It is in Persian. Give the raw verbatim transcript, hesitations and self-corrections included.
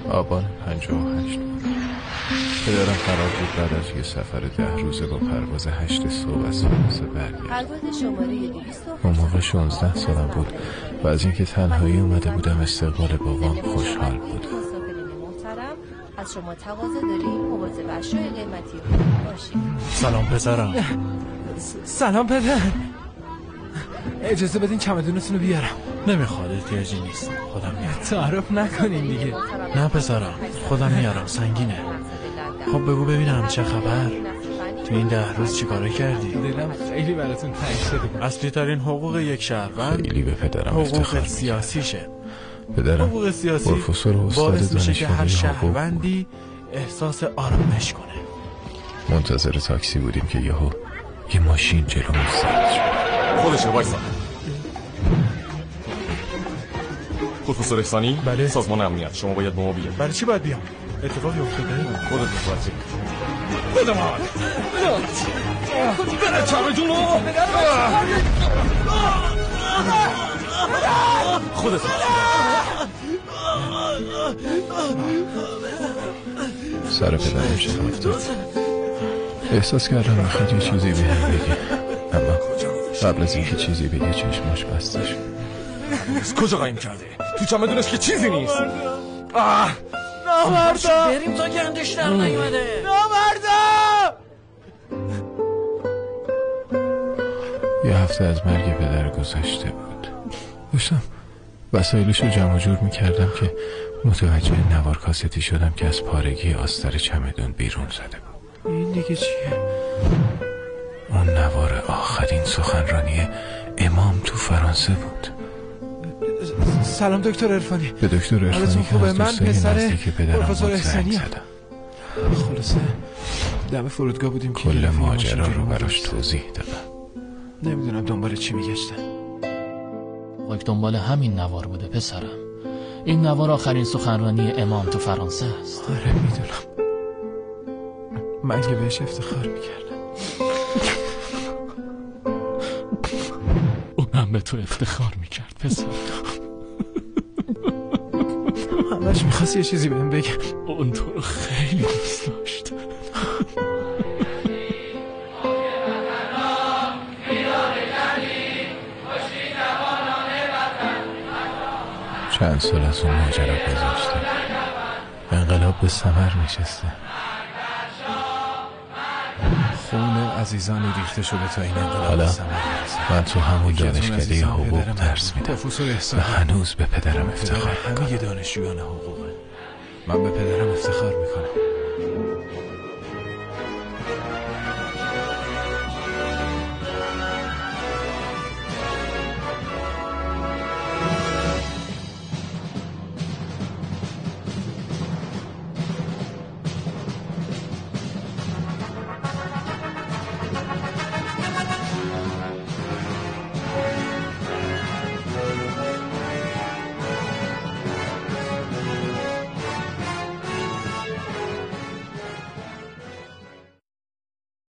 آبان پنجاه و هشت بود. پدرم قرار بود بعد از یه سفر ده روزه با پرواز هشت صبح از فرانسه برگرد. پرواز شماره دویست. اون موقع شانزده سالم بود و از اینکه تنهایی اومده بودم استقبال بابام خوشحال بود. از شما تقاضا داریم مواظب اشیاء قیمتی باشید. سلام پسرم. سلام پدر. اجازه بدین چمدونتون رو بیارم. نمیخواد، احتیاجی نیست، خودم میارم. تعارف نکنین دیگه. نه پسرم، خودم میارم، سنگینه. خب بگو ببینم چه خبر؟ تو این ده روز چیکاره کردی؟ دلم خیلی براتون تنگ شده. اصلی ترین حقوق یک شهروند خیلی به پدرم حقوق سیاسیشه. پدرم حقوق سیاسی باعث میشه که هر شهروندی احساس آرامش کنه. منتظر تاکسی بودیم که یهو یه ماشین جلومون سرد شد. خودشه وایسا. پروفسور احسانی؟ بله. سازمان امنیت، شما باید با ما بیاید. برای چی باید بیام؟ اتفاقی افتاده؟ خودت متوجه. بده من. بده چمدونو. خودت. سر پدرم چه افتاد. احساس کردم میخواد یه چیزی بهم بگه، اما قبل از اینکه چیزی بگه چشماش بسته شد. کجا قایم کرده؟ تو چمدونش که چیزی نیست. آه نامردا. بریم تا گندش در نیومده. نامردا. یه هفته از مرگ پدر گذشته بود. داشتم وسایلشو جمع جور میکردم که متوجه نوار کاستی شدم که از پارگی آستر چمدون بیرون زده بود. این دیگه چیه؟ اون نوار آخرین سخنرانی امام تو فرانسه بود. سلام دکتر عرفانی. به دکتر عرفانی که از دوستای نزدیک پدرم زنگ زدم. خلاصه دم فرودگاه بودیم که کل ماجرا رو براش توضیح دادم. نمیدونم دنبال چی میگشتن. واک دنبال همین نوار بوده پسرم. این نوار آخرین سخنرانی امام تو فرانسه است. آره میدونم. من که بهش افتخار میکردم. اونم به تو افتخار میکرد پسر. همش میخواست یه چیزی بهم بگه. اون تو رو خیلی دوست داشت. چند سال از اون ماجرا گذشته. انقلاب به ثمر نشسته. خون عزیزانی ریخته شده تا این انقلاب حالا به ثمر برسه. من تو همون دانشکده حقوق درس میدم و هنوز به پدرم افتخار همه دانشجویان حقوقه. من به پدرم افتخار میکنم.